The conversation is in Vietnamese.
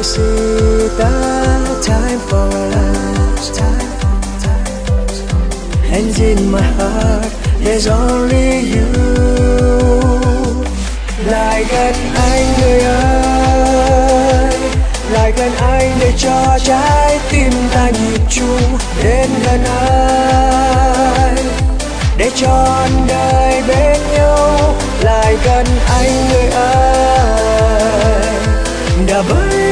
this is the time for us. And in my heart there's only you. Lại gần anh người ơi, lại gần anh để cho trái tim ta nhịp chung. Đến gần anh để trọn đời bên nhau. Lại gần anh người ơi, đã với